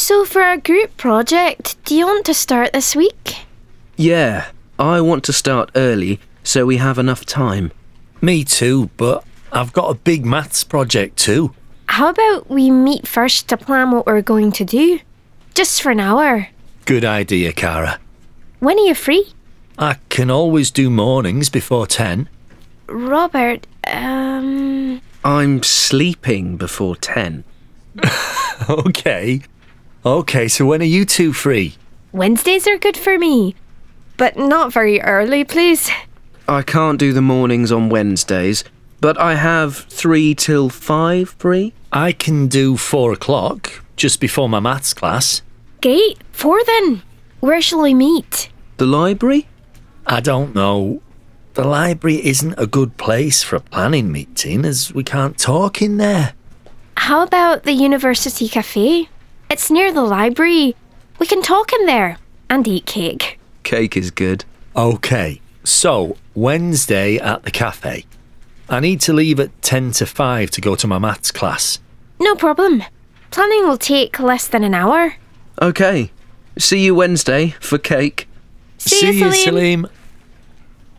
So for our group project, do you want to start this week? Yeah, I want to start early so we have enough time. Me too, but I've got a big maths project too. How about we meet first to plan what we're going to do? Just for an hour. Good idea, Cara. When are you free? I can always do mornings before 10. Robert, I'm sleeping before 10. Okay, so when are you two free? Wednesdays are good for me. But not very early, please. I can't do the mornings on Wednesdays, but I have 3 till 5 free. I can do 4 o'clock, just before my maths class. Great, 4 then. Where shall we meet? The library? I don't know. The library isn't a good place for a planning meeting, as we can't talk in there. How about the University Cafe? It's near the library. We can talk in there and eat cake. Cake is good. Okay, so Wednesday at the cafe. I need to leave at 10 to 5 to go to my maths class. No problem. Planning will take less than an hour. Okay. See you Wednesday for cake. See you, Salim. Salim.